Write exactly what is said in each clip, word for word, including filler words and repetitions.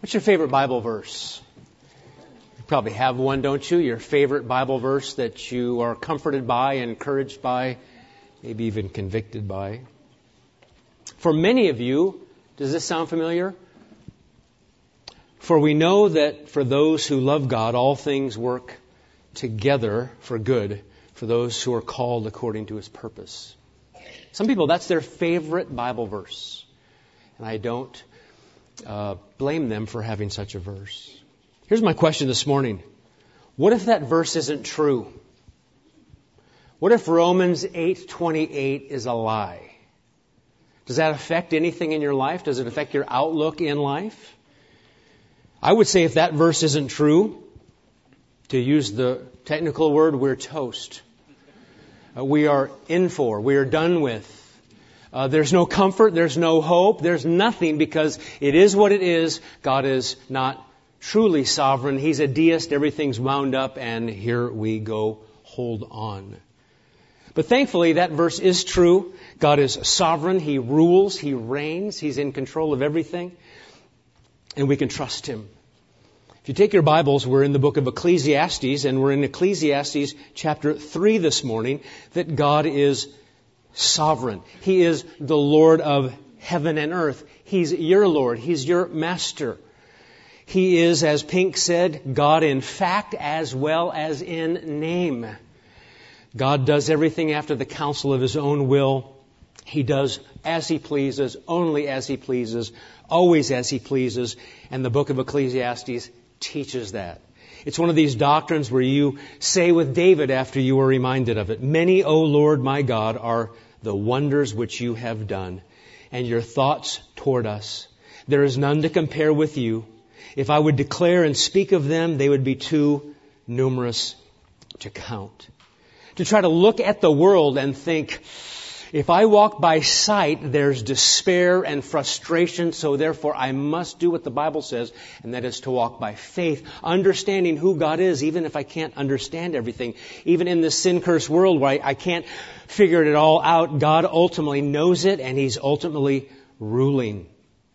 What's your favorite Bible verse? You probably have one, don't you? Your favorite Bible verse that you are comforted by, encouraged by, maybe even convicted by. For many of you, does this sound familiar? For we know that for those who love God, all things work together for good, for those who are called according to His purpose. Some people, that's their favorite Bible verse. And I don't uh, blame them for having such a verse. Here's my question this morning. What if that verse isn't true? What if Romans eight twenty-eight is a lie? Does that affect anything in your life? Does it affect your outlook in life? I would say if that verse isn't true, to use the technical word, we're toast. Uh, we are in for. We are done with. Uh, there's no comfort. There's no hope. There's nothing because it is what it is. God is not truly sovereign. He's a deist. Everything's wound up and here we go. Hold on. But thankfully that verse is true. God is sovereign. He rules. He reigns. He's in control of everything. And we can trust Him. If you take your Bibles, we're in the book of Ecclesiastes, and we're in Ecclesiastes chapter three this morning, that God is sovereign. He is the Lord of heaven and earth. He's your Lord. He's your master. He is, as Pink said, God in fact as well as in name. God does everything after the counsel of His own will. He does as He pleases, only as He pleases, always as He pleases. And the book of Ecclesiastes teaches that. It's one of these doctrines where you say with David after you were reminded of it, "Many, O Lord my God, are the wonders which you have done, and your thoughts toward us. There is none to compare with you. If I would declare and speak of them, they would be too numerous to count." To try to look at the world and think, if I walk by sight, there's despair and frustration, so therefore I must do what the Bible says, and that is to walk by faith, understanding who God is, even if I can't understand everything. Even in this sin-cursed world where I, I can't figure it all out, God ultimately knows it, and He's ultimately ruling.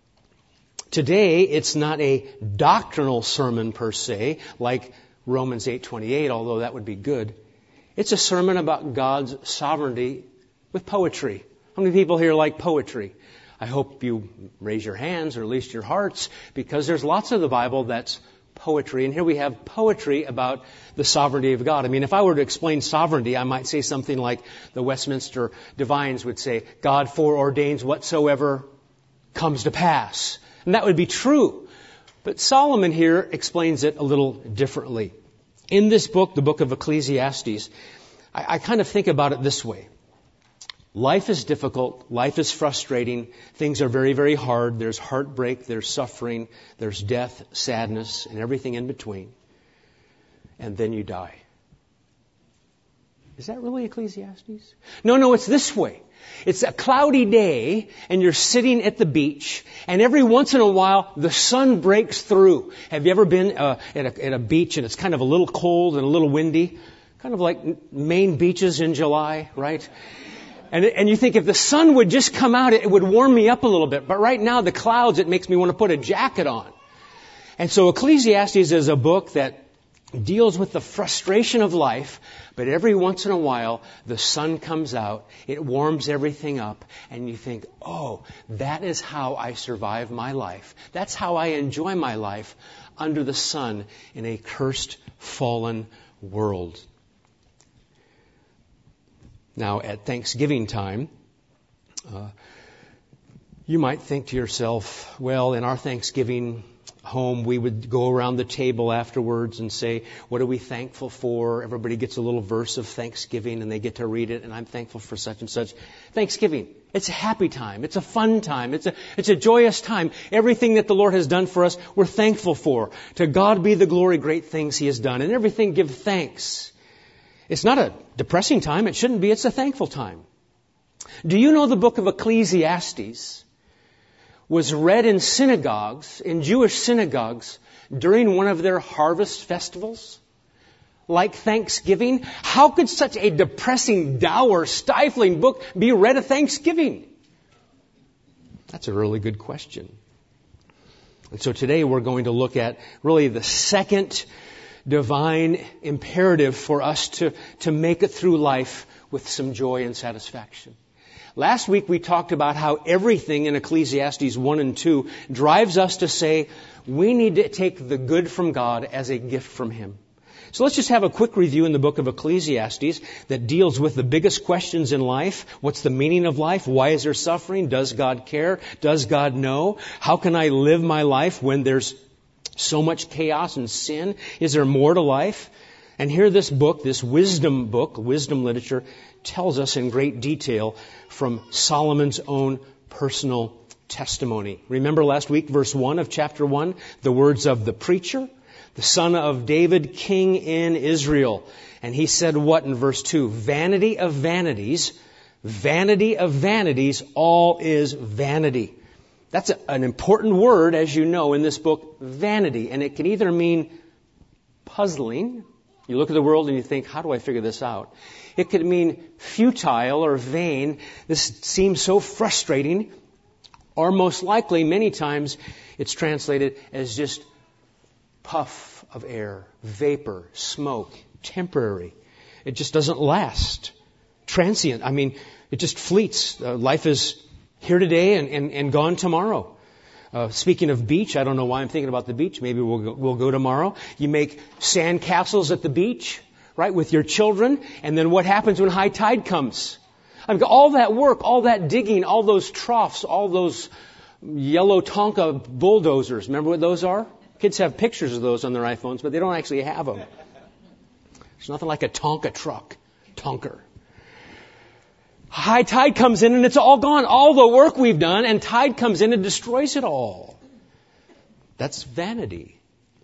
Today, it's not a doctrinal sermon per se, like Romans eight twenty-eight, although that would be good. It's a sermon about God's sovereignty with poetry. How many people here like poetry? I hope you raise your hands or at least your hearts, because there's lots of the Bible that's poetry. And here we have poetry about the sovereignty of God. I mean, if I were to explain sovereignty, I might say something like the Westminster Divines would say, God foreordains whatsoever comes to pass. And that would be true. But Solomon here explains it a little differently. In this book, the book of Ecclesiastes, I, I kind of think about it this way. Life is difficult. Life is frustrating. Things are very, very hard. There's heartbreak. There's suffering. There's death, sadness, and everything in between. And then you die. Is that really Ecclesiastes? No, no, it's this way. It's a cloudy day, and you're sitting at the beach, and every once in a while, the sun breaks through. Have you ever been uh, at, a, at a beach, and it's kind of a little cold and a little windy? Kind of like Maine beaches in July, right? And, and you think if the sun would just come out, it would warm me up a little bit. But right now, the clouds, it makes me want to put a jacket on. And so Ecclesiastes is a book that deals with the frustration of life, but every once in a while, the sun comes out, it warms everything up, and you think, oh, that is how I survive my life. That's how I enjoy my life under the sun in a cursed, fallen world. Now, at Thanksgiving time, uh, you might think to yourself, well, in our Thanksgiving home, we would go around the table afterwards and say, what are we thankful for? Everybody gets a little verse of Thanksgiving and they get to read it, and I'm thankful for such and such. Thanksgiving, it's a happy time. It's a fun time. It's a, it's a joyous time. Everything that the Lord has done for us, we're thankful for. To God be the glory, great things He has done. And everything give thanks. It's not a depressing time. It shouldn't be. It's a thankful time. Do you know the book of Ecclesiastes was read in synagogues, in Jewish synagogues, during one of their harvest festivals? Like Thanksgiving? How could such a depressing, dour, stifling book be read at Thanksgiving? That's a really good question. And so today we're going to look at really the second divine imperative for us to, to make it through life with some joy and satisfaction. Last week we talked about how everything in Ecclesiastes one and two drives us to say we need to take the good from God as a gift from Him. So let's just have a quick review in the book of Ecclesiastes that deals with the biggest questions in life. What's the meaning of life? Why is there suffering? Does God care? Does God know? How can I live my life when there's so much chaos and sin? Is there more to life? And here this book, this wisdom book, wisdom literature, tells us in great detail from Solomon's own personal testimony. Remember last week, verse one of chapter one, the words of the preacher, the son of David, king in Israel. And he said what in verse two? Vanity of vanities, vanity of vanities, all is vanity. That's a, an important word, as you know, in this book, vanity. And it can either mean puzzling. You look at the world and you think, how do I figure this out? It could mean futile or vain. This seems so frustrating. Or most likely, many times, it's translated as just puff of air, vapor, smoke, temporary. It just doesn't last. Transient. I mean, it just fleets. Uh, life is here today and, and, and gone tomorrow. Uh, speaking of beach, I don't know why I'm thinking about the beach. Maybe we'll go, we'll go tomorrow. You make sand castles at the beach, right, with your children. And then what happens when high tide comes? I mean, all that work, all that digging, all those troughs, all those yellow Tonka bulldozers. Remember what those are? Kids have pictures of those on their iPhones, but they don't actually have them. There's nothing like a Tonka truck. Tonker. High tide comes in and it's all gone. All the work we've done, and tide comes in and destroys it all. That's vanity.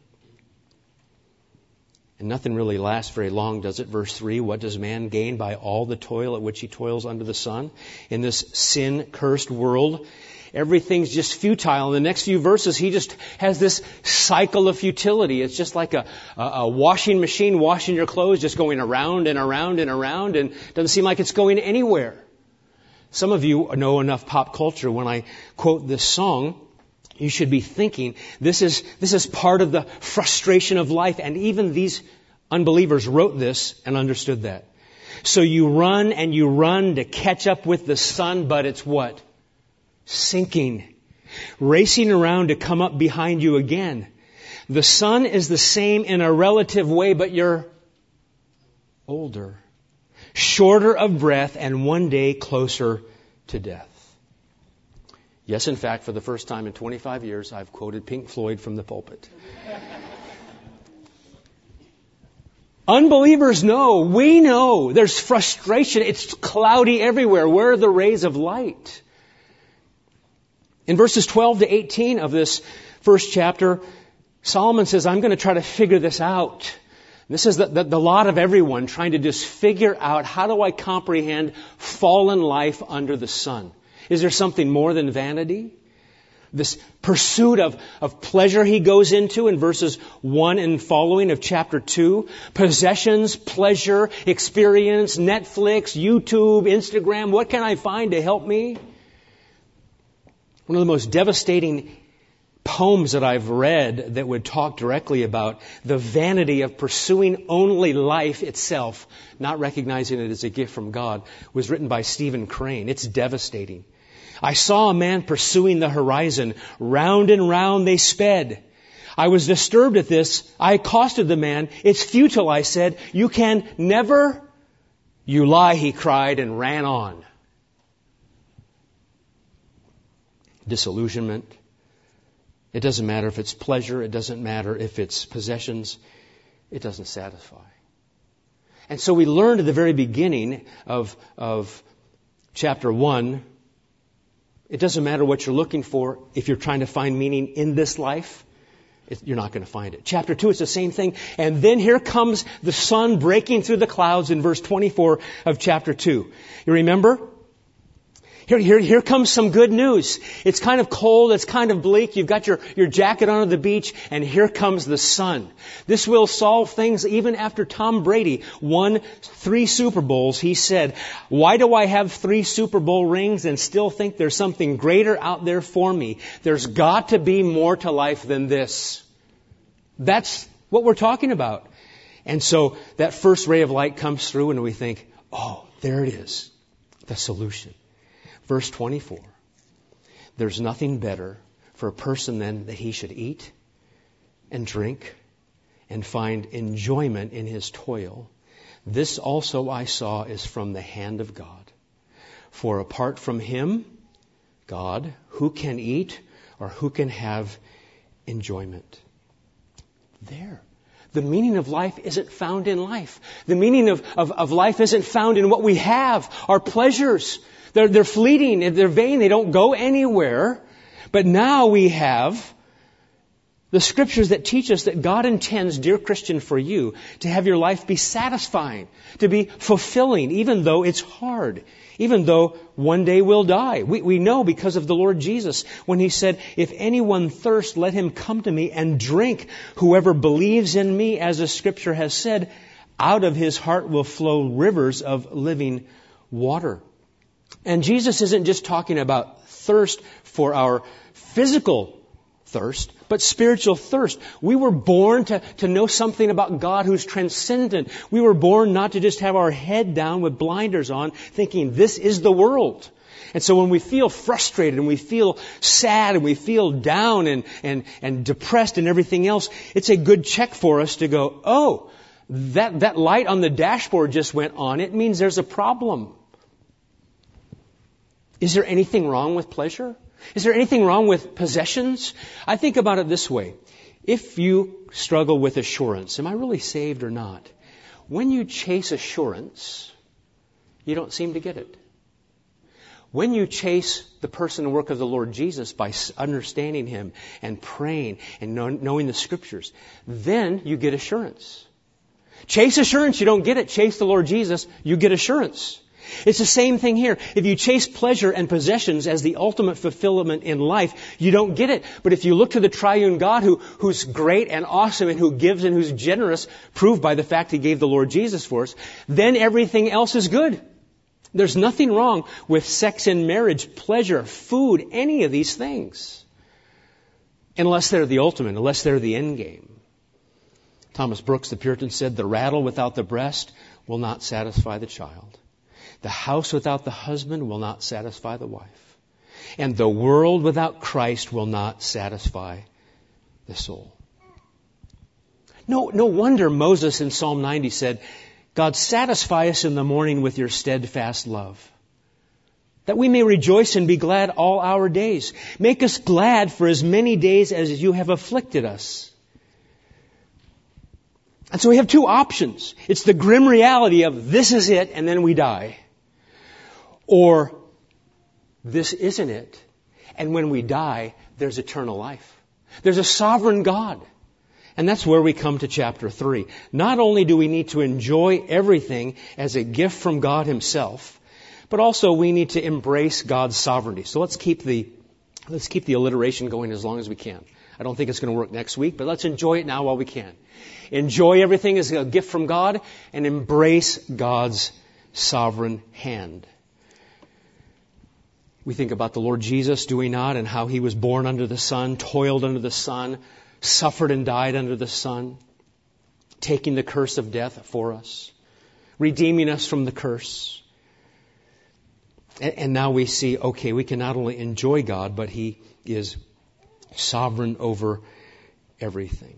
And nothing really lasts very long, does it? Verse three, what does man gain by all the toil at which he toils under the sun? In this sin-cursed world, everything's just futile. In the next few verses, he just has this cycle of futility. It's just like a, a, a washing machine washing your clothes, just going around and around and around, and doesn't seem like it's going anywhere. Some of you know enough pop culture. When I quote this song, you should be thinking, this is, this is part of the frustration of life. And even these unbelievers wrote this and understood that. So you run and you run to catch up with the sun, but it's what? Sinking. Racing around to come up behind you again. The sun is the same in a relative way, but you're older, shorter of breath, and one day closer to death. Yes, in fact, for the first time in twenty-five years, I've quoted Pink Floyd from the pulpit. Unbelievers know, we know, there's frustration. It's cloudy everywhere. Where are the rays of light? In verses twelve to eighteen of this first chapter, Solomon says, I'm going to try to figure this out. This is the, the, the lot of everyone trying to just figure out, how do I comprehend fallen life under the sun? Is there something more than vanity? This pursuit of, of pleasure he goes into in verses one and following of chapter two. Possessions, pleasure, experience, Netflix, YouTube, Instagram. What can I find to help me? One of the most devastating poems that I've read that would talk directly about the vanity of pursuing only life itself, not recognizing it as a gift from God, was written by Stephen Crane. It's devastating. I saw a man pursuing the horizon. Round and round they sped. I was disturbed at this. I accosted the man. It's futile, I said. You can never... You lie, he cried, and ran on. Disillusionment. It doesn't matter if it's pleasure. It doesn't matter if it's possessions. It doesn't satisfy. And so we learned at the very beginning of, of chapter one, it doesn't matter what you're looking for. If you're trying to find meaning in this life, it, you're not going to find it. Chapter two, it's the same thing. And then here comes the sun breaking through the clouds in verse twenty-four of chapter two. You remember? Here, here, here comes some good news. It's kind of cold. It's kind of bleak. You've got your, your jacket on at the beach, and here comes the sun. This will solve things. Even after Tom Brady won three Super Bowls, he said, why do I have three Super Bowl rings and still think there's something greater out there for me? There's got to be more to life than this. That's what we're talking about. And so that first ray of light comes through, and we think, oh, there it is, the solution. Verse twenty-four, there's nothing better for a person than that he should eat and drink and find enjoyment in his toil. This also I saw is from the hand of God. For apart from Him, God, who can eat or who can have enjoyment? There. The meaning of life isn't found in life. The meaning of, of, of life isn't found in what we have, our pleasures. They're, they're fleeting, they're vain, they don't go anywhere. But now we have the Scriptures that teach us that God intends, dear Christian, for you to have your life be satisfying, to be fulfilling, even though it's hard, even though one day we'll die. We, we know because of the Lord Jesus when He said, if anyone thirst, let him come to me and drink. Whoever believes in me, as the Scripture has said, out of his heart will flow rivers of living water. And Jesus isn't just talking about thirst for our physical thirst, but spiritual thirst. We were born to, to know something about God who's transcendent. We were born not to just have our head down with blinders on, thinking this is the world. And so when we feel frustrated and we feel sad and we feel down and, and, and depressed and everything else, it's a good check for us to go, oh, that, that light on the dashboard just went on. It means there's a problem. Is there anything wrong with pleasure? Is there anything wrong with possessions? I think about it this way. If you struggle with assurance, am I really saved or not? When you chase assurance, you don't seem to get it. When you chase the person and work of the Lord Jesus by understanding Him and praying and knowing the Scriptures, then you get assurance. Chase assurance, you don't get it. Chase the Lord Jesus, you get assurance. It's the same thing here. If you chase pleasure and possessions as the ultimate fulfillment in life, you don't get it. But if you look to the triune God who, who's great and awesome and who gives and who's generous, proved by the fact He gave the Lord Jesus for us, then everything else is good. There's nothing wrong with sex and marriage, pleasure, food, any of these things. Unless they're the ultimate, unless they're the end game. Thomas Brooks, the Puritan, said, the rattle without the breast will not satisfy the child. The house without the husband will not satisfy the wife. And the world without Christ will not satisfy the soul. No, no wonder Moses in Psalm ninety said, God, satisfy us in the morning with your steadfast love, that we may rejoice and be glad all our days. Make us glad for as many days as you have afflicted us. And so we have two options. It's the grim reality of this is it, and then we die. Or, this isn't it. And when we die, there's eternal life. There's a sovereign God. And that's where we come to chapter three. Not only do we need to enjoy everything as a gift from God Himself, but also we need to embrace God's sovereignty. So let's keep the, let's keep the alliteration going as long as we can. I don't think it's going to work next week, but let's enjoy it now while we can. Enjoy everything as a gift from God and embrace God's sovereign hand. We think about the Lord Jesus, do we not, and how He was born under the sun, toiled under the sun, suffered and died under the sun, taking the curse of death for us, redeeming us from the curse. And, and now we see, okay, we can not only enjoy God, but He is sovereign over everything.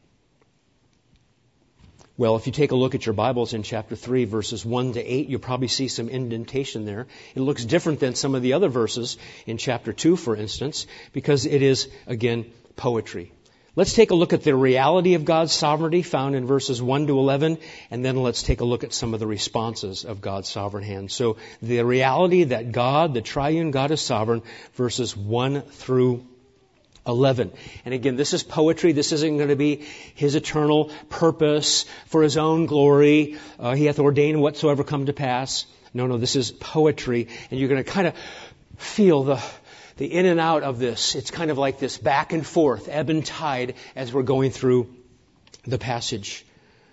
Well, if you take a look at your Bibles in chapter three, verses one to eight, you'll probably see some indentation there. It looks different than some of the other verses in chapter two, for instance, because it is, again, poetry. Let's take a look at the reality of God's sovereignty found in verses one to eleven, and then let's take a look at some of the responses of God's sovereign hand. So the reality that God, the triune God, is sovereign, verses one through eleven. And again, this is poetry. This isn't going to be His eternal purpose for His own glory. Uh, he hath ordained whatsoever come to pass. No, no, this is poetry. And you're going to kind of feel the, the in and out of this. It's kind of like this back and forth, ebb and tide as we're going through the passage.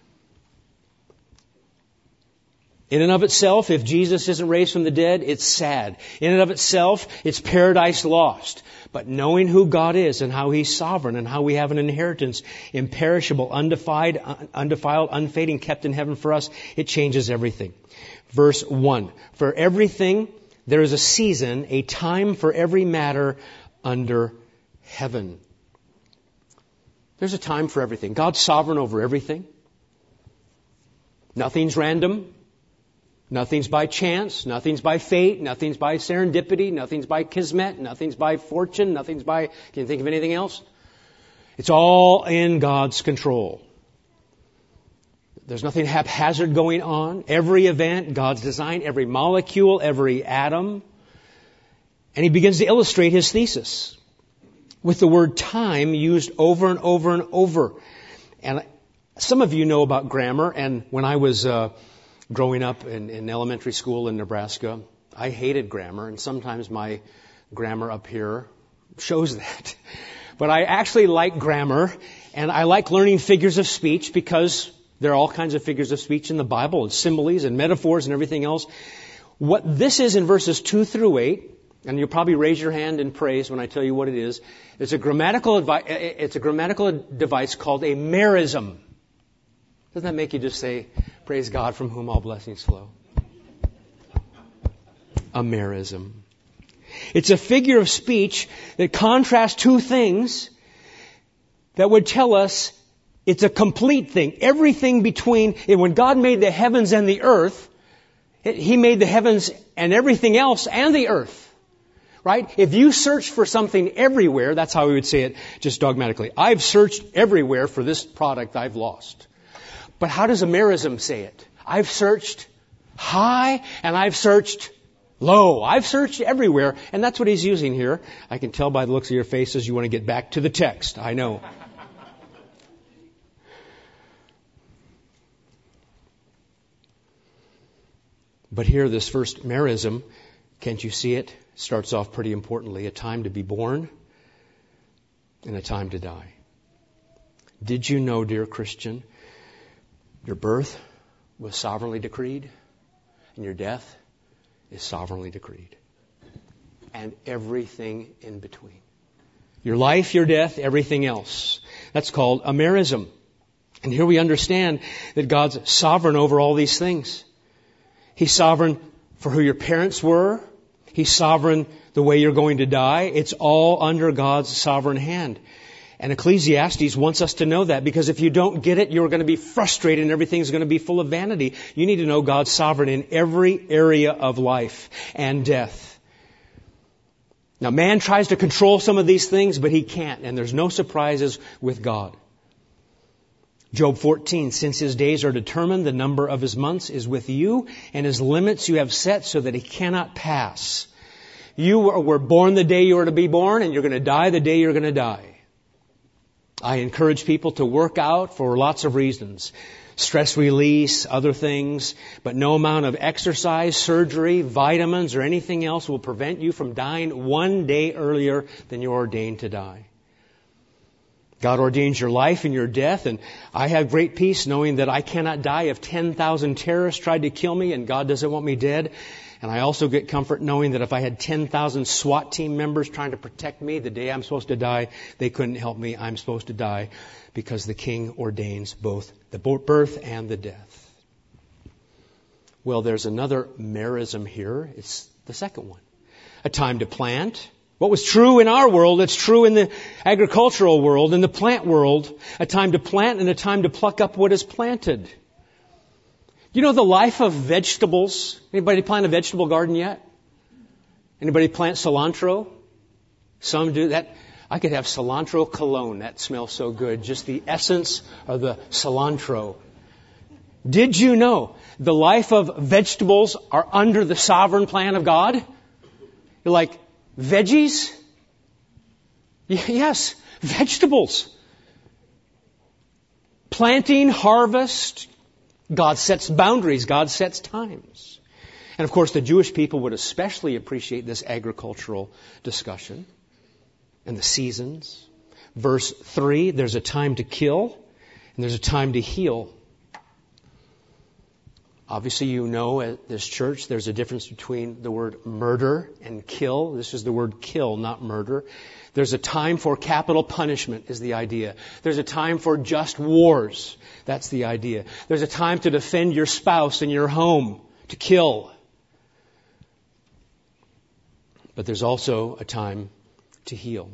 In and of itself, if Jesus isn't raised from the dead, it's sad. In and of itself, it's paradise lost. But knowing who God is and how He's sovereign and how we have an inheritance, imperishable, undefiled, undefiled, unfading, kept in heaven for us, it changes everything. Verse one, for everything there is a season, a time for every matter under heaven. There's a time for everything. God's sovereign over everything. Nothing's random. Nothing's by chance, nothing's by fate, nothing's by serendipity, nothing's by kismet, nothing's by fortune, nothing's by, can you think of anything else? It's all in God's control. There's nothing haphazard going on. Every event, God's design, every molecule, every atom. And he begins to illustrate his thesis with the word time used over and over and over. And some of you know about grammar, and when I was uh, growing up in, in elementary school in Nebraska, I hated grammar, and sometimes my grammar up here shows that. But I actually like grammar, and I like learning figures of speech because there are all kinds of figures of speech in the Bible, and similes and metaphors and everything else. What this is in verses two through eight, and you'll probably raise your hand in praise when I tell you what it is, it's a grammatical advi- it's a grammatical device called a merism. Doesn't that make you just say, praise God from whom all blessings flow? A merism. It's a figure of speech that contrasts two things that would tell us it's a complete thing. Everything between, when God made the heavens and the earth, He made the heavens and everything else and the earth. Right? If you search for something everywhere, that's how we would say it just dogmatically. I've searched everywhere for this product I've lost. But how does a merism say it? I've searched high and I've searched low. I've searched everywhere. And that's what he's using here. I can tell by the looks of your faces you want to get back to the text. I know. But here, this first merism, can't you see it? Starts off pretty importantly. A time to be born and a time to die. Did you know, dear Christian, your birth was sovereignly decreed, and your death is sovereignly decreed. And everything in between. Your life, your death, everything else. That's called a merism. And here we understand that God's sovereign over all these things. He's sovereign for who your parents were. He's sovereign the way you're going to die. It's all under God's sovereign hand. And Ecclesiastes wants us to know that, because if you don't get it, you're going to be frustrated and everything's going to be full of vanity. You need to know God's sovereign in every area of life and death. Now, man tries to control some of these things, but he can't, and there's no surprises with God. Job fourteen, since his days are determined, the number of his months is with you, and his limits you have set so that he cannot pass. You were born the day you were to be born, and you're going to die the day you're going to die. I encourage people to work out for lots of reasons. Stress release, other things. But no amount of exercise, surgery, vitamins, or anything else will prevent you from dying one day earlier than you're ordained to die. God ordains your life and your death, and I have great peace knowing that I cannot die if ten thousand terrorists tried to kill me and God doesn't want me dead. And I also get comfort knowing that if I had ten thousand SWAT team members trying to protect me the day I'm supposed to die, they couldn't help me. I'm supposed to die because the King ordains both the birth and the death. Well, there's another merism here. It's the second one. A time to plant. What was true in our world, it's true in the agricultural world, in the plant world. A time to plant and a time to pluck up what is planted. You know the life of vegetables? Anybody plant a vegetable garden yet? Anybody plant cilantro? Some do that. I could have cilantro cologne. That smells so good. Just the essence of the cilantro. Did you know the life of vegetables are under the sovereign plan of God? You're like, veggies? Yes, vegetables. Planting, harvest. God sets boundaries. God sets times. And of course, the Jewish people would especially appreciate this agricultural discussion and the seasons. Verse three, there's a time to kill and there's a time to heal. Obviously, you know at this church there's a difference between the word murder and kill. This is the word kill, not murder. There's a time for capital punishment is the idea. There's a time for just wars. That's the idea. There's a time to defend your spouse and your home, to kill. But there's also a time to heal.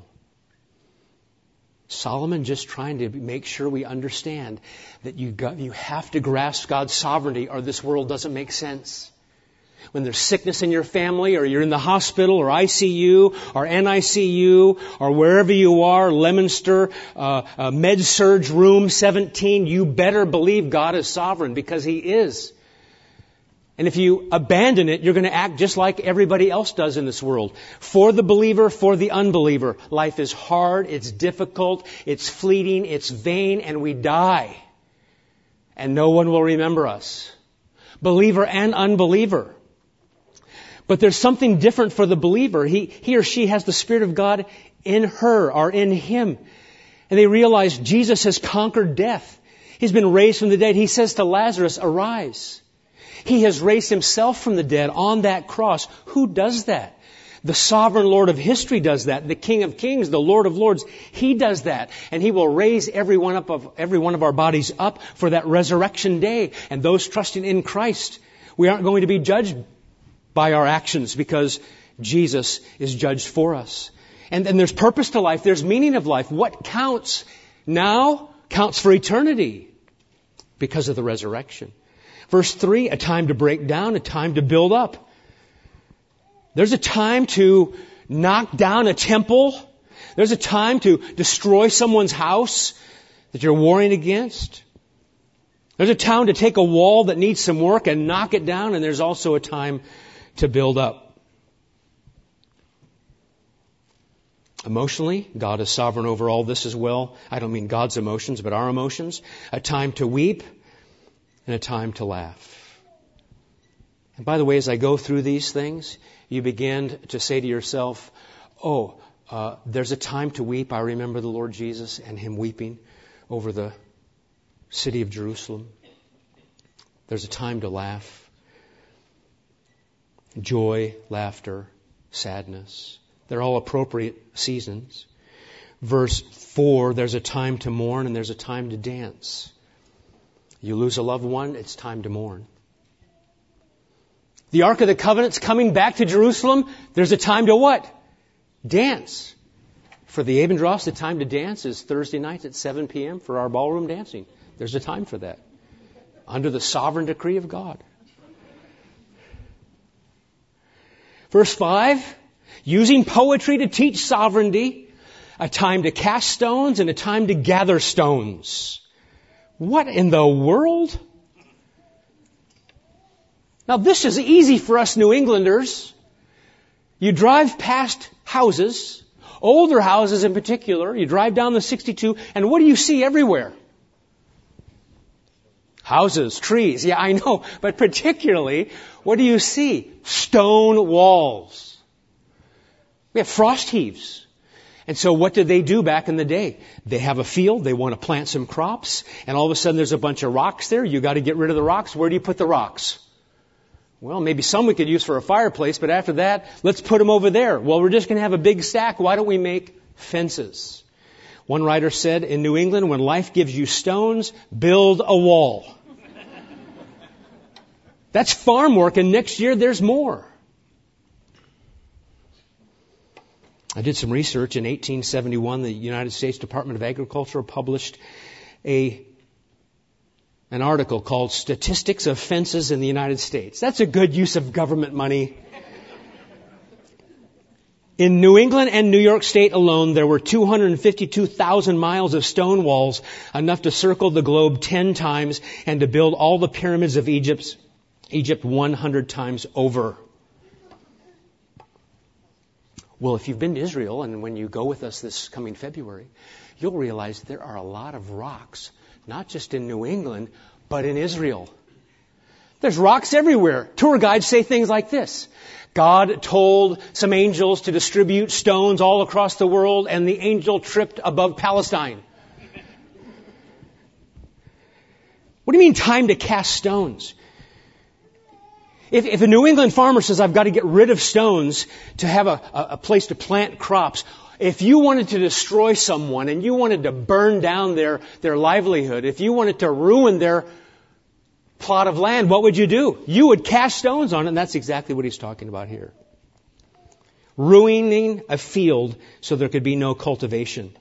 Solomon just trying to make sure we understand that you got, you have to grasp God's sovereignty or this world doesn't make sense. When there's sickness in your family or you're in the hospital or I C U or N I C U or wherever you are, Leominster, uh, uh, Med-Surg Room seventeen, you better believe God is sovereign because He is. And if you abandon it, you're going to act just like everybody else does in this world. For the believer, for the unbeliever, life is hard, it's difficult, it's fleeting, it's vain, and we die. And no one will remember us. Believer and unbeliever. But there's something different for the believer. He, he or she has the Spirit of God in her or in him. And they realize Jesus has conquered death. He's been raised from the dead. He says to Lazarus, arise. He has raised Himself from the dead on that cross. Who does that? The sovereign Lord of history does that. The King of Kings, the Lord of Lords, He does that. And He will raise every one up of every one of our bodies up for that resurrection day. And those trusting in Christ, we aren't going to be judged by our actions because Jesus is judged for us. And then there's purpose to life. There's meaning of life. What counts now counts for eternity because of the resurrection. Verse three, a time to break down, a time to build up. There's a time to knock down a temple. There's a time to destroy someone's house that you're warring against. There's a time to take a wall that needs some work and knock it down, and there's also a time to build up. Emotionally, God is sovereign over all this as well. I don't mean God's emotions, but our emotions. A time to weep and a time to laugh. And by the way, as I go through these things, you begin to say to yourself, oh, uh, there's a time to weep. I remember the Lord Jesus and Him weeping over the city of Jerusalem. There's a time to laugh. Joy, laughter, sadness. They're all appropriate seasons. Verse four, there's a time to mourn and there's a time to dance. You lose a loved one, it's time to mourn. The Ark of the Covenant's coming back to Jerusalem. There's a time to what? Dance. For the Abendrost, the time to dance is Thursday nights at seven p.m. for our ballroom dancing. There's a time for that. Under the sovereign decree of God. Verse five, using poetry to teach sovereignty, a time to cast stones and a time to gather stones. What in the world? Now this is easy for us New Englanders. You drive past houses, older houses in particular, you drive down the sixty-two, and what do you see everywhere? Houses, trees, yeah, I know, but particularly, what do you see? Stone walls. We have frost heaves. And so what did they do back in the day? They have a field, they want to plant some crops, and all of a sudden there's a bunch of rocks there. You got to get rid of the rocks. Where do you put the rocks? Well, maybe some we could use for a fireplace, but after that, let's put them over there. Well, we're just going to have a big stack. Why don't we make fences? One writer said, in New England, when life gives you stones, build a wall. That's farm work, and next year there's more. I did some research. In eighteen seventy-one, the United States Department of Agriculture published a an article called Statistics of Fences in the United States. That's a good use of government money. In New England and New York State alone, there were two hundred fifty-two thousand miles of stone walls, enough to circle the globe ten times and to build all the pyramids of Egypt's, Egypt one hundred times over. Well, if you've been to Israel, and when you go with us this coming February, you'll realize there are a lot of rocks, not just in New England, but in Israel. There's rocks everywhere. Tour guides say things like this. God told some angels to distribute stones all across the world, and the angel tripped above Palestine. What do you mean time to cast stones? If, if a New England farmer says, I've got to get rid of stones to have a, a, a place to plant crops, if you wanted to destroy someone and you wanted to burn down their, their livelihood, if you wanted to ruin their plot of land, what would you do? You would cast stones on it, and that's exactly what he's talking about here. Ruining a field so there could be no cultivation.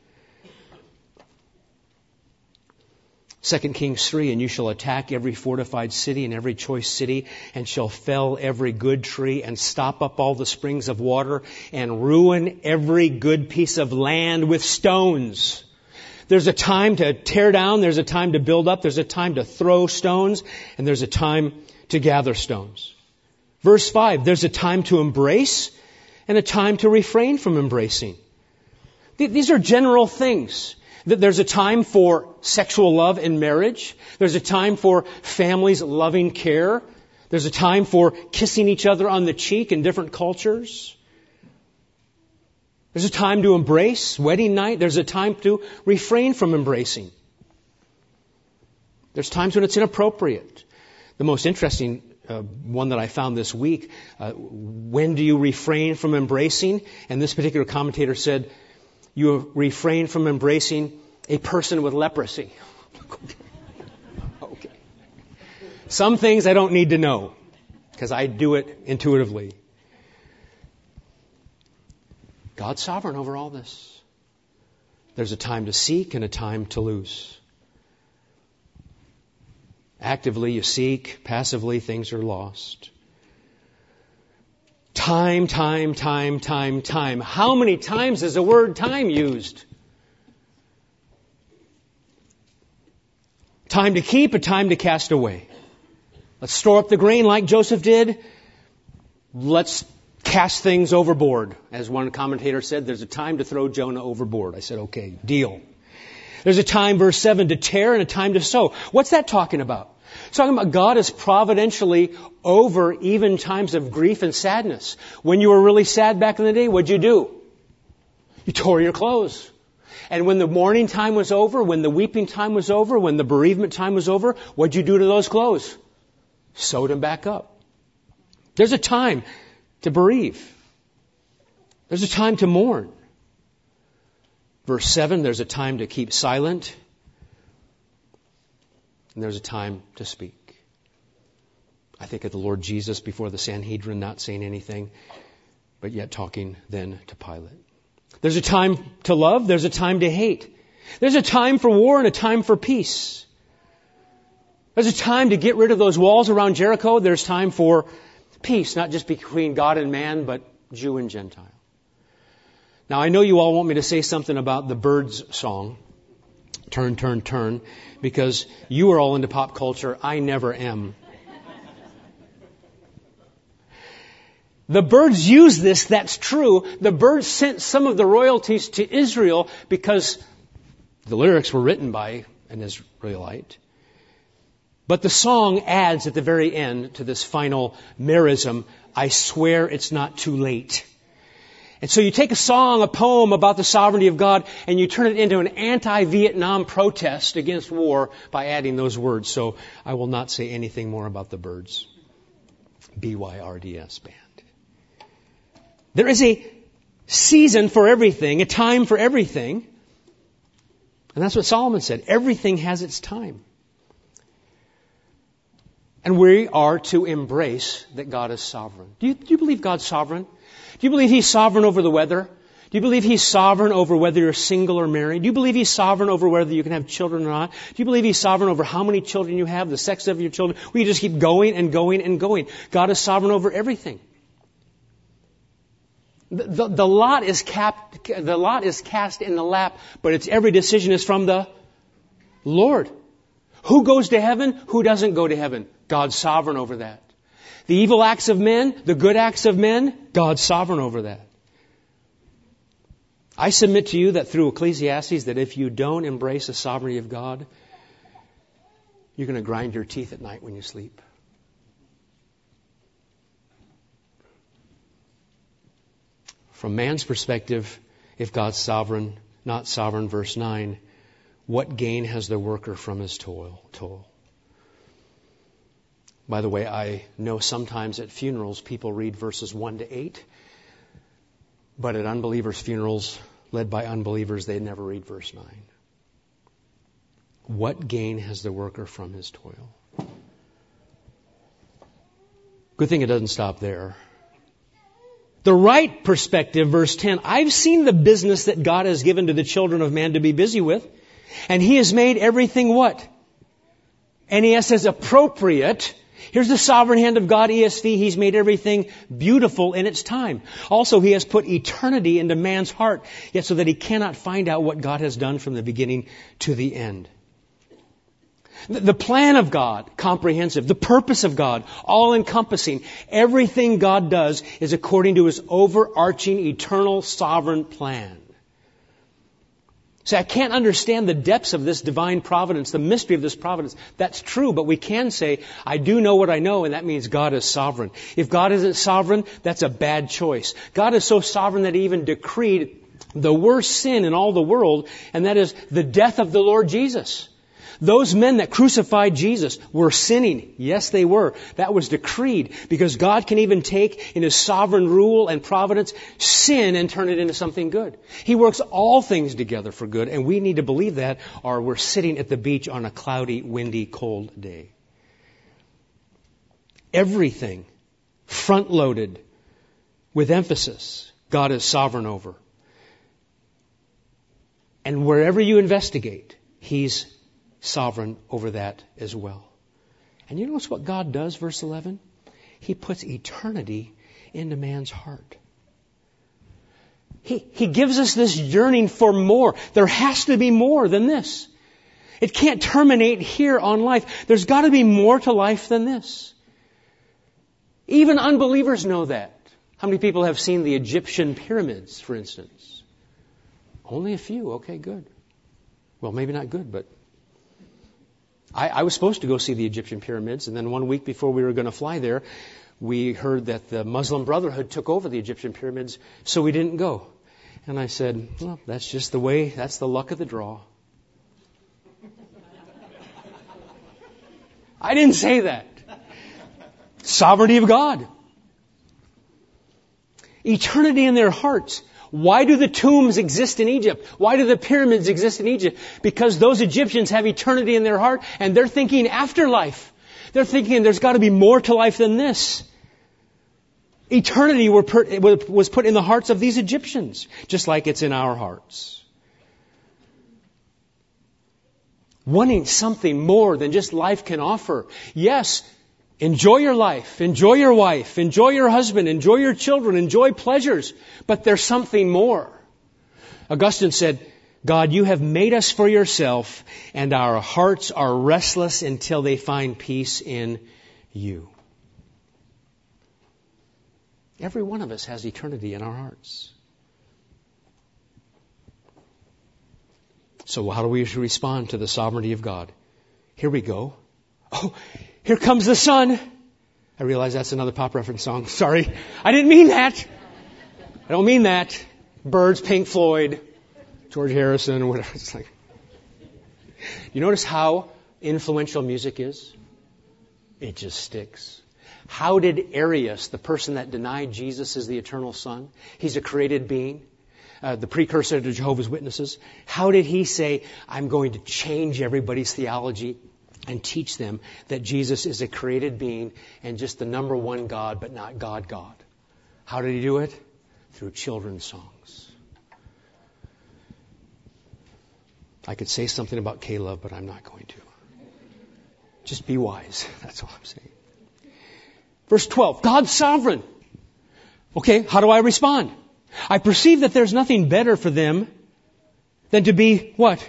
Second Kings three, and you shall attack every fortified city and every choice city, and shall fell every good tree, and stop up all the springs of water, and ruin every good piece of land with stones. There's a time to tear down, there's a time to build up, there's a time to throw stones, and there's a time to gather stones. Verse five, there's a time to embrace and a time to refrain from embracing. These are general things. There's a time for sexual love in marriage. There's a time for families' loving care. There's a time for kissing each other on the cheek in different cultures. There's a time to embrace, wedding night. There's a time to refrain from embracing. There's times when it's inappropriate. The most interesting uh, one that I found this week, uh, when do you refrain from embracing? And this particular commentator said, you refrain from embracing a person with leprosy. Okay. Some things I don't need to know because I do it intuitively. God's sovereign over all this. There's a time to seek and a time to lose. Actively you seek, passively things are lost. Time, time, time, time, time. How many times is the word time used? Time to keep, a time to cast away. Let's store up the grain like Joseph did. Let's cast things overboard. As one commentator said, there's a time to throw Jonah overboard. I said, okay, deal. There's a time, verse seven, to tear and a time to sow. What's that talking about? It's talking about God is providentially over even times of grief and sadness. When you were really sad back in the day, what'd you do? You tore your clothes. And when the mourning time was over, when the weeping time was over, when the bereavement time was over, what'd you do to those clothes? Sewed them back up. There's a time to bereave. There's a time to mourn. Verse seven, there's a time to keep silent. And there's a time to speak. I think of the Lord Jesus before the Sanhedrin, not saying anything, but yet talking then to Pilate. There's a time to love. There's a time to hate. There's a time for war and a time for peace. There's a time to get rid of those walls around Jericho. There's time for peace, not just between God and man, but Jew and Gentile. Now, I know you all want me to say something about the Byrds song, Turn, Turn, Turn, because you are all into pop culture. I never am. The Byrds use this, that's true. The Byrds sent some of the royalties to Israel because the lyrics were written by an Israelite. But the song adds at the very end to this final merism, I swear it's not too late. And so you take a song, a poem about the sovereignty of God, and you turn it into an anti-Vietnam protest against war by adding those words. So I will not say anything more about the Byrds. B Y R D S band. There is a season for everything, a time for everything. And that's what Solomon said. Everything has its time. And we are to embrace that God is sovereign. Do you, do you believe God's sovereign? Do you believe He's sovereign over the weather? Do you believe He's sovereign over whether you're single or married? Do you believe He's sovereign over whether you can have children or not? Do you believe He's sovereign over how many children you have, the sex of your children? We just keep going and going and going. God is sovereign over everything. The, the, the lot is capped, the lot is cast in the lap, but it's every decision is from the Lord. Who goes to heaven? Who doesn't go to heaven? God's sovereign over that. The evil acts of men, the good acts of men, God's sovereign over that. I submit to you that through Ecclesiastes, that if you don't embrace the sovereignty of God, you're going to grind your teeth at night when you sleep. From man's perspective, if God's sovereign, not sovereign, verse nine, what gain has the worker from his toil? toil? By the way, I know sometimes at funerals people read verses one to eight, but at unbelievers' funerals led by unbelievers, they never read verse nine. What gain has the worker from his toil? Good thing it doesn't stop there. The right perspective, verse ten, I've seen the business that God has given to the children of man to be busy with, and He has made everything what? N E S says appropriate. Here's the sovereign hand of God, E S V. He's made everything beautiful in its time. Also, He has put eternity into man's heart, yet so that he cannot find out what God has done from the beginning to the end. The plan of God, comprehensive. The purpose of God, all-encompassing. Everything God does is according to His overarching, eternal, sovereign plan. See, I can't understand the depths of this divine providence, the mystery of this providence. That's true, but we can say, I do know what I know, and that means God is sovereign. If God isn't sovereign, that's a bad choice. God is so sovereign that He even decreed the worst sin in all the world, and that is the death of the Lord Jesus. Those men that crucified Jesus were sinning. Yes, they were. That was decreed because God can even take in His sovereign rule and providence sin and turn it into something good. He works all things together for good, and we need to believe that, or we're sitting at the beach on a cloudy, windy, cold day. Everything front-loaded with emphasis, God is sovereign over. And wherever you investigate, He's sovereign over that as well. And you notice what God does, verse eleven? He puts eternity into man's heart. He, he gives us this yearning for more. There has to be more than this. It can't terminate here on life. There's got to be more to life than this. Even unbelievers know that. How many people have seen the Egyptian pyramids, for instance? Only a few. Okay, good. Well, maybe not good, but I, I was supposed to go see the Egyptian pyramids, and then one week before we were going to fly there, we heard that the Muslim Brotherhood took over the Egyptian pyramids, so we didn't go. And I said, well, that's just the way, that's the luck of the draw. I didn't say that. Sovereignty of God. Eternity in their hearts. Why do the tombs exist in Egypt? Why do the pyramids exist in Egypt? Because those Egyptians have eternity in their heart and they're thinking afterlife. They're thinking there's got to be more to life than this. Eternity were per, was put in the hearts of these Egyptians, just like it's in our hearts. Wanting something more than just life can offer. Yes, enjoy your life, enjoy your wife, enjoy your husband, enjoy your children, enjoy pleasures. But there's something more. Augustine said, God, you have made us for yourself, and our hearts are restless until they find peace in you. Every one of us has eternity in our hearts. So how do we respond to the sovereignty of God? Here we go. Oh, here comes the sun. I realize that's another pop reference song. Sorry. I didn't mean that. I don't mean that. Birds, Pink Floyd, George Harrison, whatever. It's like, you notice how influential music is? It just sticks. How did Arius, the person that denied Jesus as the eternal Son, he's a created being, uh, the precursor to Jehovah's Witnesses, how did he say, I'm going to change everybody's theology and teach them that Jesus is a created being and just the number one God, but not God, God? How did he do it? Through children's songs. I could say something about Caleb, but I'm not going to. Just be wise. That's all I'm saying. Verse twelve, God's sovereign. Okay, how do I respond? I perceive that there's nothing better for them than to be, what?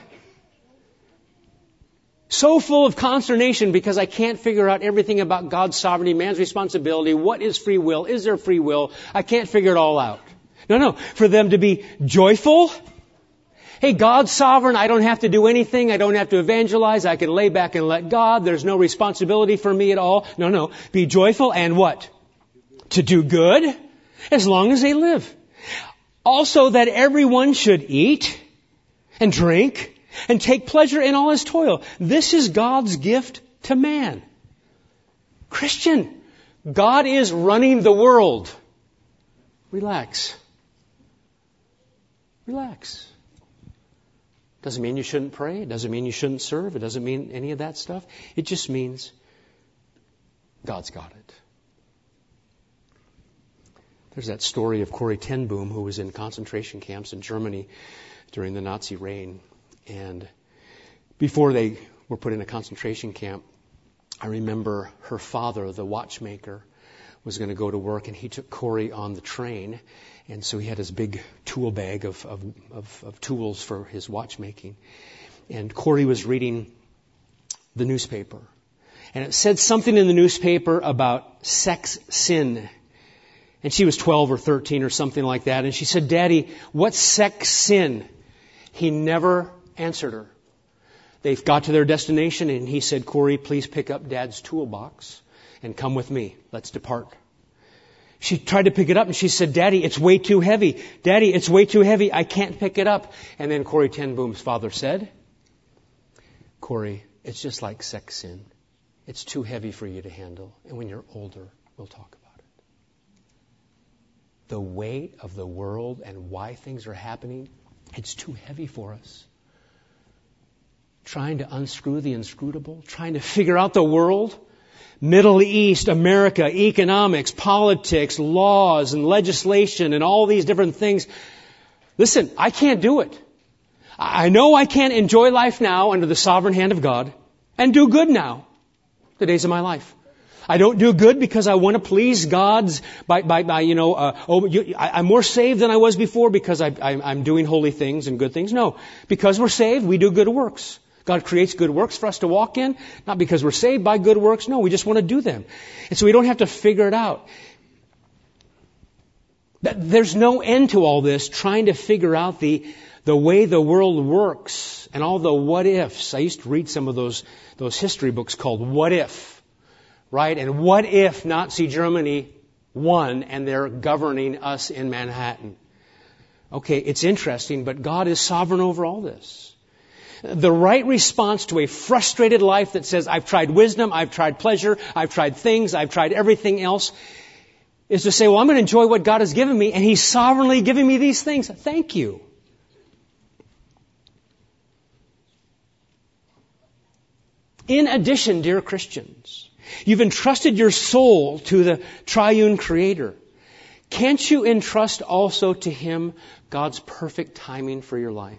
So full of consternation because I can't figure out everything about God's sovereignty, man's responsibility, what is free will, is there free will? I can't figure it all out. No, no, for them to be joyful. Hey, God's sovereign, I don't have to do anything, I don't have to evangelize, I can lay back and let God, there's no responsibility for me at all. No, no, be joyful and what? To do good, as long as they live. Also that everyone should eat and drink and take pleasure in all his toil. This is God's gift to man. Christian, God is running the world. Relax. Relax. Doesn't mean you shouldn't pray. It doesn't mean you shouldn't serve. It doesn't mean any of that stuff. It just means God's got it. There's that story of Corrie ten Boom, who was in concentration camps in Germany during the Nazi reign. And before they were put in a concentration camp, I remember her father, the watchmaker, was going to go to work, and he took Corrie on the train. And so he had his big tool bag of, of, of, of tools for his watchmaking. And Corrie was reading the newspaper. And it said something in the newspaper about sex sin. And she was twelve or thirteen or something like that. And she said, "Daddy, what's sex sin?" He never answered her. They got to their destination, and he said, "Corrie, please pick up Dad's toolbox and come with me. Let's depart." She tried to pick it up, and she said, "Daddy, it's way too heavy. Daddy, it's way too heavy. I can't pick it up." And then Corrie ten Boom's father said, "Corrie, it's just like sex sin. It's too heavy for you to handle. And when you're older, we'll talk about it." The weight of the world and why things are happening, it's too heavy for us. Trying to unscrew the inscrutable, trying to figure out the world, Middle East, America, economics, politics, laws, and legislation, and all these different things. Listen, I can't do it. I know I can't enjoy life now under the sovereign hand of God and do good now, the days of my life. I don't do good because I want to please God's by, by, by you know, uh, oh, you, I, I'm more saved than I was before because I, I, I'm doing holy things and good things. No, because we're saved, we do good works. God creates good works for us to walk in, not because we're saved by good works. No, we just want to do them. And so we don't have to figure it out. There's no end to all this, trying to figure out the, the way the world works and all the what ifs. I used to read some of those, those history books called What If? Right? And what if Nazi Germany won and they're governing us in Manhattan? Okay, it's interesting, but God is sovereign over all this. The right response to a frustrated life that says, I've tried wisdom, I've tried pleasure, I've tried things, I've tried everything else, is to say, well, I'm going to enjoy what God has given me, and He's sovereignly giving me these things. Thank you. In addition, dear Christians, you've entrusted your soul to the triune Creator. Can't you entrust also to Him God's perfect timing for your life?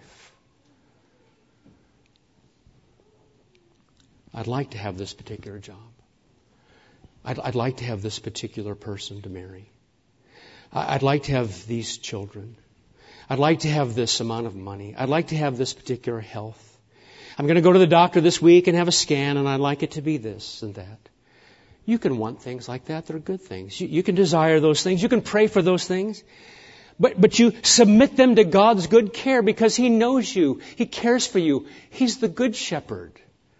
I'd like to have this particular job. I'd, I'd like to have this particular person to marry. I'd like to have these children. I'd like to have this amount of money. I'd like to have this particular health. I'm going to go to the doctor this week and have a scan, and I'd like it to be this and that. You can want things like that. They're good things. You, you can desire those things. You can pray for those things. But, but you submit them to God's good care because He knows you. He cares for you. He's the good shepherd.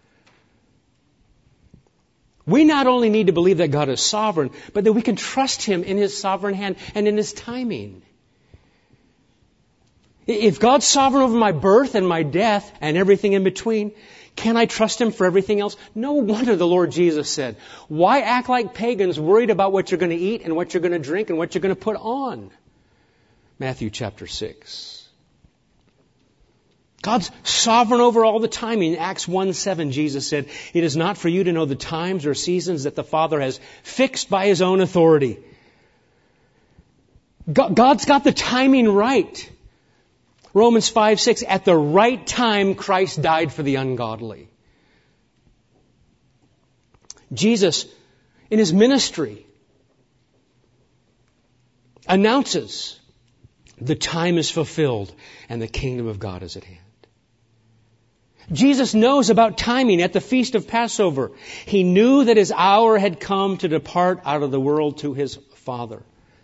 We not only need to believe that God is sovereign, but that we can trust Him in His sovereign hand and in His timing. If God's sovereign over my birth and my death and everything in between, can I trust Him for everything else? No wonder the Lord Jesus said, why act like pagans worried about what you're going to eat and what you're going to drink and what you're going to put on? Matthew chapter six. God's sovereign over all the timing. In Acts one seven, Jesus said, it is not for you to know the times or seasons that the Father has fixed by His own authority. God's got the timing right. Romans five six, at the right time Christ died for the ungodly. Jesus, in His ministry, announces the time is fulfilled and the kingdom of God is at hand. Jesus knows about timing at the feast of Passover. He knew that His hour had come to depart out of the world to His Father.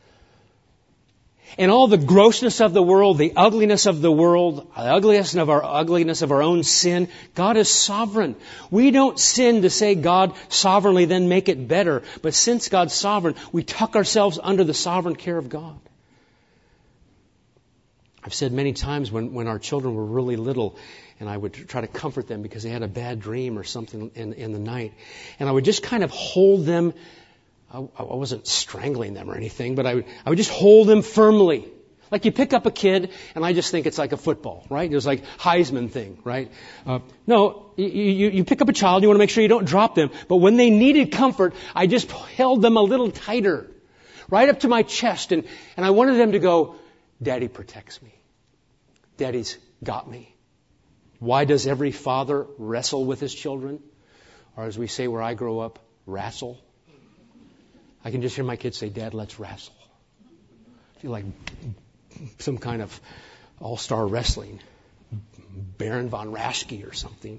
And all the grossness of the world, the ugliness of the world, the ugliness of our ugliness of our own sin, God is sovereign. We don't sin to say God sovereignly then make it better. But since God's sovereign, we tuck ourselves under the sovereign care of God. I've said many times when, when our children were really little, and I would try to comfort them because they had a bad dream or something in, in the night, and I would just kind of hold them. I, I wasn't strangling them or anything, but I would, I would just hold them firmly. Like you pick up a kid, and I just think it's like a football, right? It was like Heisman thing, right? Uh, no, you, you, you pick up a child, you want to make sure you don't drop them. But when they needed comfort, I just held them a little tighter, right up to my chest, and, and I wanted them to go, Daddy protects me. Daddy's got me. Why does every father wrestle with his children? Or as we say where I grew up, wrestle. I can just hear my kids say, Dad, let's wrestle. I feel like some kind of all-star wrestling. Baron von Raschke or something.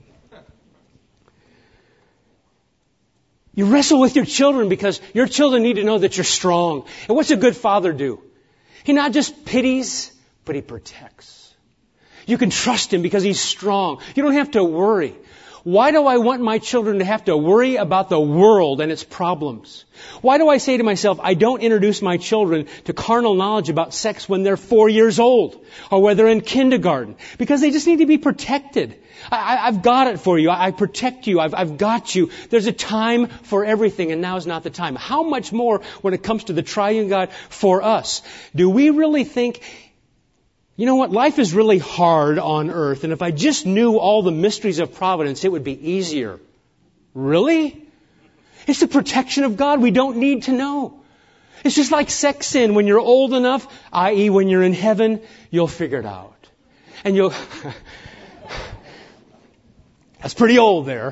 You wrestle with your children because your children need to know that you're strong. And what's a good father do? He not just pities, but he protects. You can trust him because he's strong. You don't have to worry. Why do I want my children to have to worry about the world and its problems? Why do I say to myself, I don't introduce my children to carnal knowledge about sex when they're four years old or when they're in kindergarten? Because they just need to be protected. I, I've got it for you. I, I protect you. I've, I've got you. There's a time for everything, and now is not the time. How much more when it comes to the triune God for us? Do we really think, you know what, life is really hard on earth, and if I just knew all the mysteries of providence, it would be easier? Really? It's the protection of God we don't need to know. It's just like sex sin. When you're old enough, that is when you're in heaven, you'll figure it out. And you'll... That's pretty old there.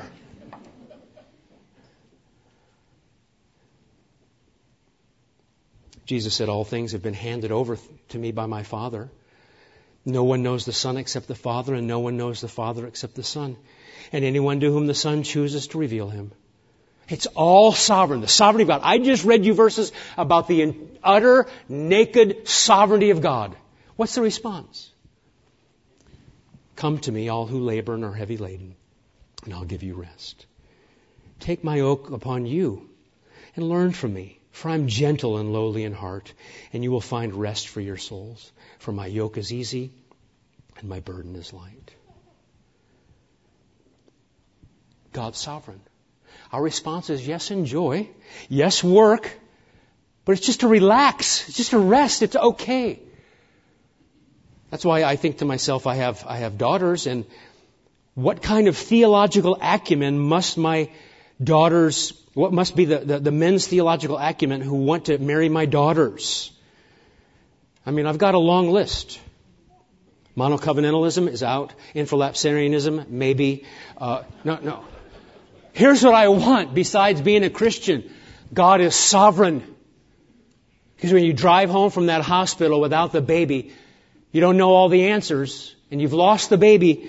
Jesus said, all things have been handed over to me by my Father. No one knows the Son except the Father, and no one knows the Father except the Son, and anyone to whom the Son chooses to reveal him. It's all sovereign, the sovereignty of God. I just read you verses about the utter, naked sovereignty of God. What's the response? Come to me, all who labor and are heavy laden, and I'll give you rest. Take my yoke upon you and learn from me, for I'm gentle and lowly in heart, and you will find rest for your souls. For my yoke is easy and my burden is light. God's sovereign. Our response is yes, enjoy. Yes, work. But it's just to relax. It's just to rest. It's okay. That's why I think to myself, I have, I have daughters, and what kind of theological acumen must my daughters, what must be the, the, the men's theological acumen who want to marry my daughters? I mean, I've got a long list. Monocovenantalism is out. Infralapsarianism, maybe. Uh, no, no. Here's what I want besides being a Christian. God is sovereign. Because when you drive home from that hospital without the baby, you don't know all the answers, and you've lost the baby,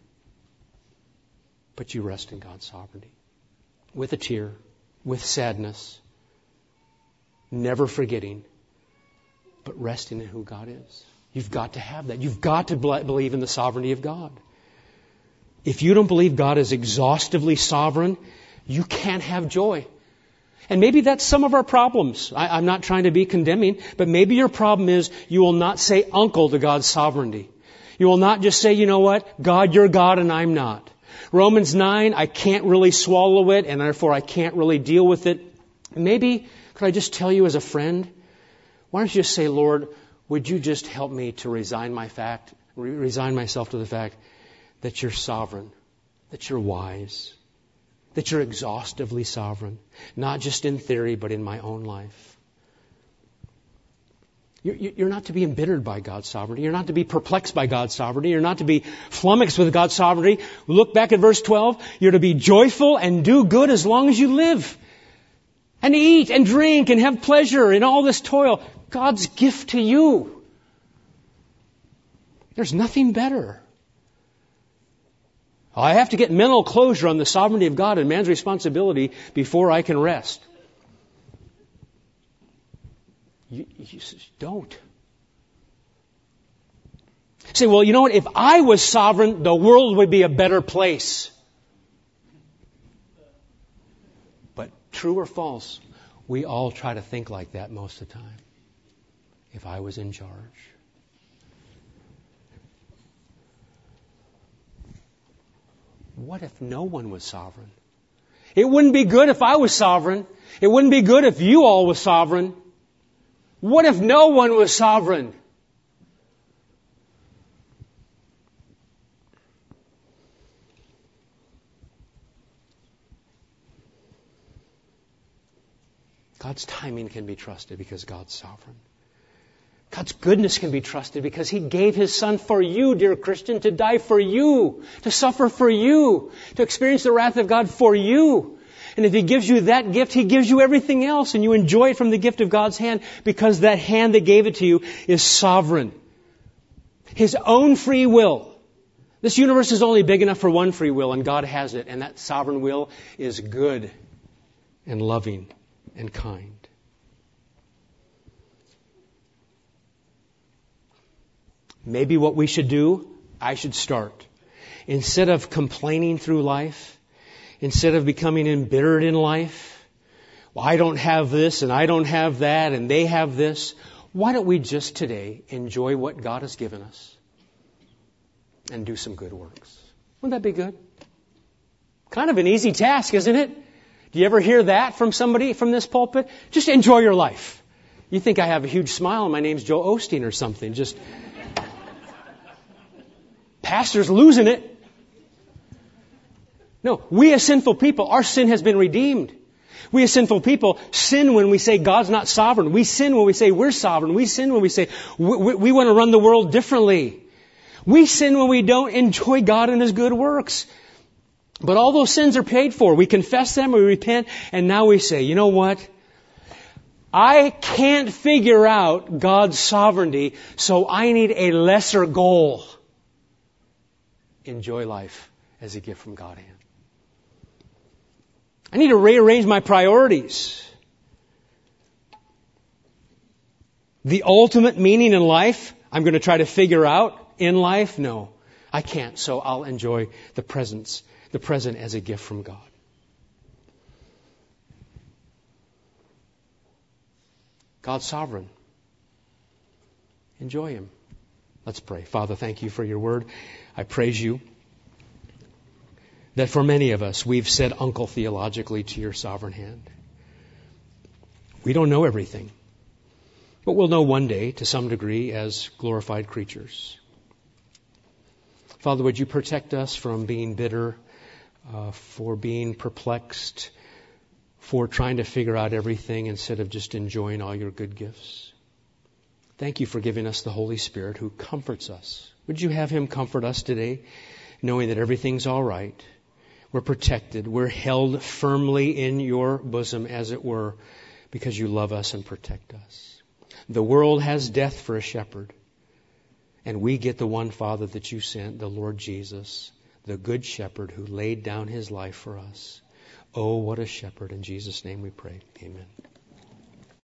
but you rest in God's sovereignty. With a tear, with sadness, never forgetting, but resting in who God is. You've got to have that. You've got to believe in the sovereignty of God. If you don't believe God is exhaustively sovereign, you can't have joy. And maybe that's some of our problems. I, I'm not trying to be condemning, but maybe your problem is you will not say uncle to God's sovereignty. You will not just say, you know what, God, you're God and I'm not. Romans nine, I can't really swallow it, and therefore I can't really deal with it. Maybe, could I just tell you as a friend, why don't you just say, Lord, would you just help me to resign my fact, re- resign myself to the fact that you're sovereign, that you're wise, that you're exhaustively sovereign, not just in theory, but in my own life. You're not to be embittered by God's sovereignty. You're not to be perplexed by God's sovereignty. You're not to be flummoxed with God's sovereignty. Look back at verse twelve. You're to be joyful and do good as long as you live. And eat and drink and have pleasure in all this toil. God's gift to you. There's nothing better. I have to get mental closure on the sovereignty of God and man's responsibility before I can rest. You, you don't. Say, well, you know what? If I was sovereign, the world would be a better place. But true or false, we all try to think like that most of the time. If I was in charge. what if no one was sovereign? It wouldn't be good if I was sovereign. It wouldn't be good if you all was sovereign. What if no one was sovereign? God's timing can be trusted because God's sovereign. God's goodness can be trusted because He gave His Son for you, dear Christian, to die for you, to suffer for you, to experience the wrath of God for you. And if He gives you that gift, He gives you everything else, and you enjoy it from the gift of God's hand because that hand that gave it to you is sovereign. His own free will. This universe is only big enough for one free will, and God has it, and that sovereign will is good and loving and kind. Maybe what we should do, I should start. Instead of complaining through life, instead of becoming embittered in life, well, I don't have this and I don't have that and they have this, why don't we just today enjoy what God has given us and do some good works? Wouldn't that be good? Kind of an easy task, isn't it? Do you ever hear that from somebody from this pulpit? Just enjoy your life. You think I have a huge smile and my name's Joe Osteen or something. Just pastor's losing it. No, we as sinful people, our sin has been redeemed. We as sinful people sin when we say God's not sovereign. We sin when we say we're sovereign. We sin when we say we, we, we want to run the world differently. We sin when we don't enjoy God and His good works. But all those sins are paid for. We confess them, we repent, and now we say, you know what? I can't figure out God's sovereignty, so I need a lesser goal. Enjoy life as a gift from God. I need to rearrange my priorities. The ultimate meaning in life, I'm going to try to figure out in life? No, I can't, so I'll enjoy the presence, the present as a gift from God. God's sovereign. Enjoy Him. Let's pray. Father, thank You for Your word. I praise You that for many of us, we've said uncle theologically to Your sovereign hand. We don't know everything, but we'll know one day to some degree as glorified creatures. Father, would You protect us from being bitter, uh, for being perplexed, for trying to figure out everything instead of just enjoying all Your good gifts. Thank You for giving us the Holy Spirit who comforts us. Would You have Him comfort us today, knowing that everything's all right. We're protected. We're held firmly in Your bosom, as it were, because You love us and protect us. The world has death for a shepherd, and we get the one, Father, that You sent, the Lord Jesus, the good shepherd who laid down His life for us. Oh, what a shepherd. In Jesus' name we pray. Amen.